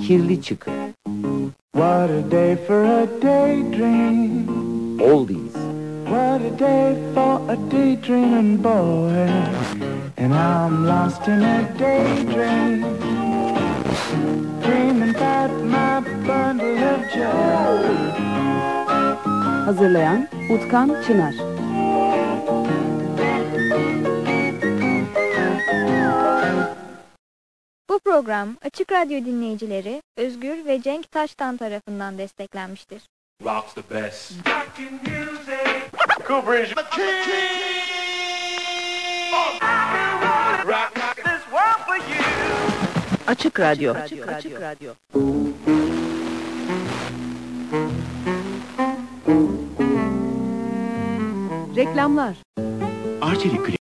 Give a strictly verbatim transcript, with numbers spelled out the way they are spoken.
kirli çıkı. What a day for a daydream. Oldies. What a day for a daydreaming boy. And I'm lost in a daydream, dreaming about my bundle of joy. Hazırlayan Utkan Çınar. Bu program Açık Radyo dinleyicileri Özgür ve Cenk Taştan tarafından desteklenmiştir. Rock's the best. Açık Radyo. Açık Radyo. Açık Radyo. Reklamlar. Arçelik